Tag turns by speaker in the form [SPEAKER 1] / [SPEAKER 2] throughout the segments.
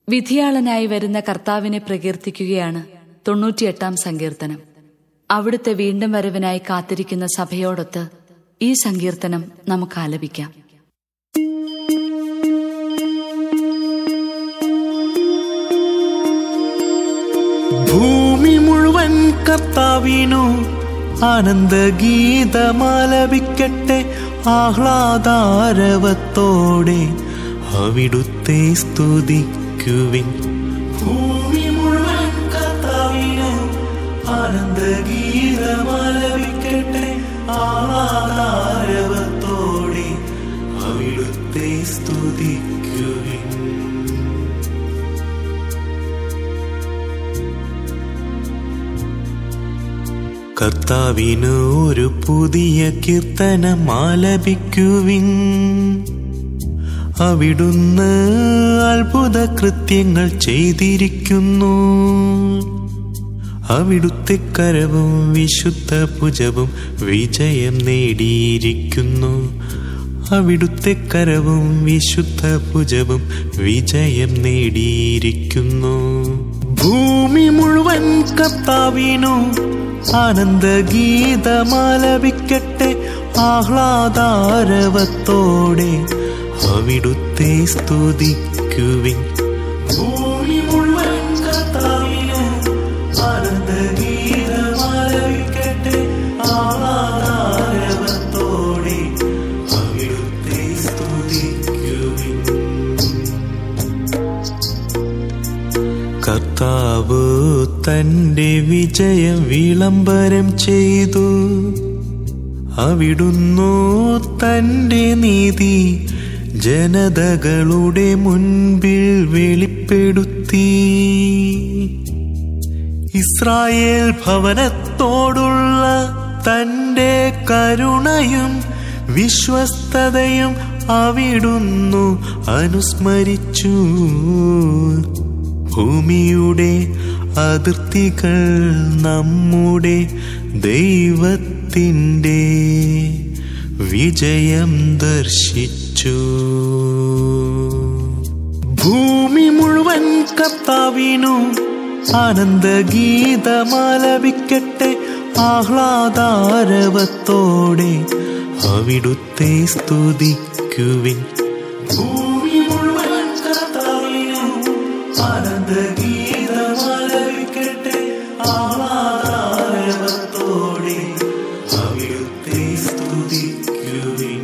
[SPEAKER 1] വിധിയാളനായി വരുന്ന കർത്താവിനെ പ്രകീർത്തിക്കുകയാണ് 98-ാം സങ്കീർത്തനം. അവിടുത്തെ വീണ്ടും വരവിനായി കാത്തിരിക്കുന്ന സഭയോടൊത്ത് ഈ സങ്കീർത്തനം നമുക്ക് ആലപിക്കാം.
[SPEAKER 2] ഭൂമി മുഴുവൻ കർത്താവിനു ആനന്ദഗീതമാലപിക്കട്ടെ, ആഹ്ലാദാരവത്തോടെ അവിടുത്തെ സ്തുതിക്കുവിൻ. ഭൂമി മുഴുവൻ കർത്താവിനു ആനന്ദഗീതമാലപിക്കട്ടെ, ആഹ്ലാദാരവത്തോടെ അവിടുത്തെ സ്തുതിക്കുവിൻ. കർത്താവിന് ഒരു പുതിയ കീർത്തനം ആലപിക്കുവിൻ. അവിടുന്ന് അത്ഭുത കൃത്യങ്ങൾ ചെയ്തിരിക്കുന്നു. അവിടുത്തെ കരവും വിശുദ്ധ ഭുജവും വിജയം നേടിയിരിക്കുന്നു. അവിടുത്തെ കരവും വിശുദ്ധ ഭുജവും വിജയം നേടിയിരിക്കുന്നു. ഭൂമി മുഴുവൻ കർത്താവിനു ആനന്ദഗീതമാലപിക്കട്ടെ, ആഹ്ലാദാരവത്തോടെ അവിടുത്തെ സ്തുതിക്കുവിൻ. ഭൂമി മുഴുവൻ കർത്താവിനു ആനന്ദഗീതമാലപിക്കട്ടെ, ആഹ്ലാദാരവത്തോടെ അവിടുത്തെ സ്തുതിക്കുവിൻ. കർത്താവ് തന്റെ വിജയം വിളംബരം ചെയ്തു. അവിടുന്നു തന്റെ നീതി ജനതകളുടെ മുൻപിൽ വെളിപ്പെടുത്തി. ഇസ്രായേൽ ഭവനത്തോടുള്ള തന്റെ കരുണയും വിശ്വസ്തതയും അവിടുന്നു അനുസ്മരിച്ചു. ഭൂമിയുടെ അതിർത്തികൾ നമ്മുടെ ദൈവത്തിൻ്റെ വിജയം ദർശിച്ചു. ഭൂമി മുഴുവൻ കർത്താവിനു ആനന്ദഗീതമാലപിക്കട്ടെ, ആഹ്ലാദാരവത്തോടെ അവിടുത്തെ സ്തുതിക്കുവിൻ. ഭൂമി മുഴുവൻ കർത്താവിനു ആനന്ദഗീതമാലപിക്കട്ടെ, ആഹ്ലാദാരവത്തോടെ അവിടുത്തെ സ്തുതിക്കുവിൻ.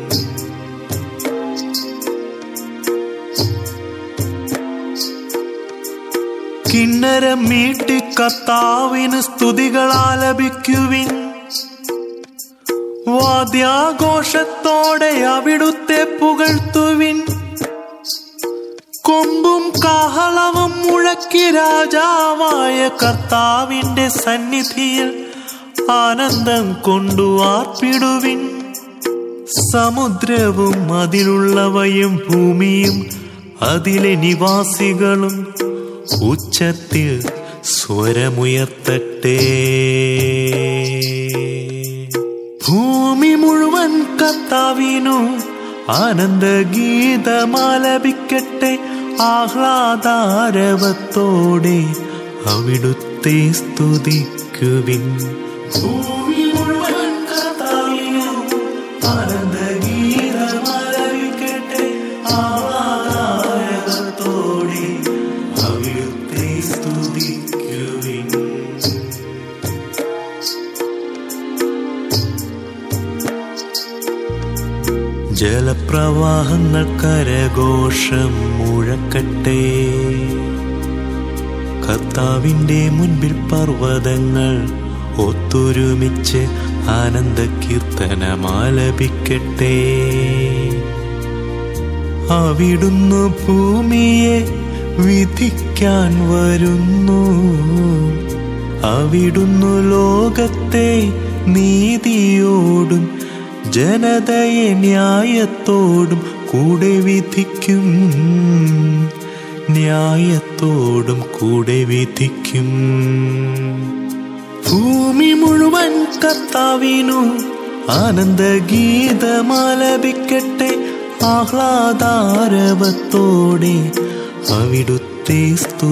[SPEAKER 2] കിന്നരം മീട്ടി കർത്താവിന് സ്തുതികൾ ആലപിക്കുവിൻ. വാദ്യാഘോഷത്തോടെ അവിടുത്തെ പുകഴ്ത്തുവിൻ. കൊമ്പും കാഹളവും മുഴക്കി രാജാവായ കർത്താവിന്റെ സന്നിധിയിൽ ആനന്ദം കൊണ്ടു ആർപ്പിടുവിൻ. സമുദ്രവും അതിലുള്ളവയും ഭൂമിയും അതിലെ നിവാസികളും ഉച്ചത്തിൽ സ്വരമുയർത്തട്ടെ. ഭൂമി മുഴുവൻ കർത്താവിനു ആനന്ദഗീതമാലപിക്കട്ടെ, ആഹ്ലാദാരവത്തോടെ അവിടുത്തെ സ്തുതിക്കുവിൻ. ഭൂമി മുഴുവൻ കർത്താവിനു ആനന്ദഗീതമാലപിക്കട്ടെ, ആഹ്ലാദാരവത്തോടെ അവിടുത്തെ സ്തുതിക്കുവിൻ. ജലപ്രവാഹങ്ങൾ കരഘോഷം മുഴക്കട്ടെ. കർത്താവിന്റെ മുൻപിൽ പർവ്വതങ്ങൾ ഒത്തൊരുമിച്ച് ആനന്ദകീർത്തനമാലപിക്കട്ടെ. അവിടുന്ന് ഭൂമിയെ വിധിക്കാൻ വരുന്നു. അവിടുന്ന് ലോകത്തെ നീതിയോടും ജനതയെ ന്യായത്തോടും കൂടെ വിധിക്കും. ന്യായത്തോടും കൂടെ വിധിക്കും. ഭൂമി മുഴുവൻ കർത്താവിനു ആനന്ദഗീതമാലപിക്കട്ടെ, ആഹ്ലാദാരവത്തോടെ അവിടുത്തെ ദൈവത്തെ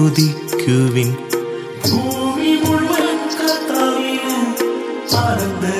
[SPEAKER 2] സ്തുതിക്കുവിൻ. ഭൂമി മുഴുവൻ കർത്താവിന് ആനന്ദ